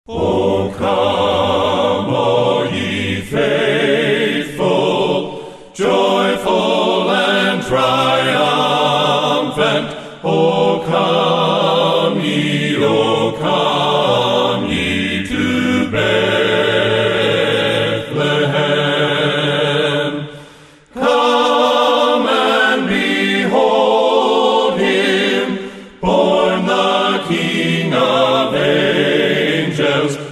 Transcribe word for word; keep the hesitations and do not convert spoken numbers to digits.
O come, all ye faithful, joyful and triumphant. O come ye, O come ye to Bethlehem. Come and behold him, born the King of angels.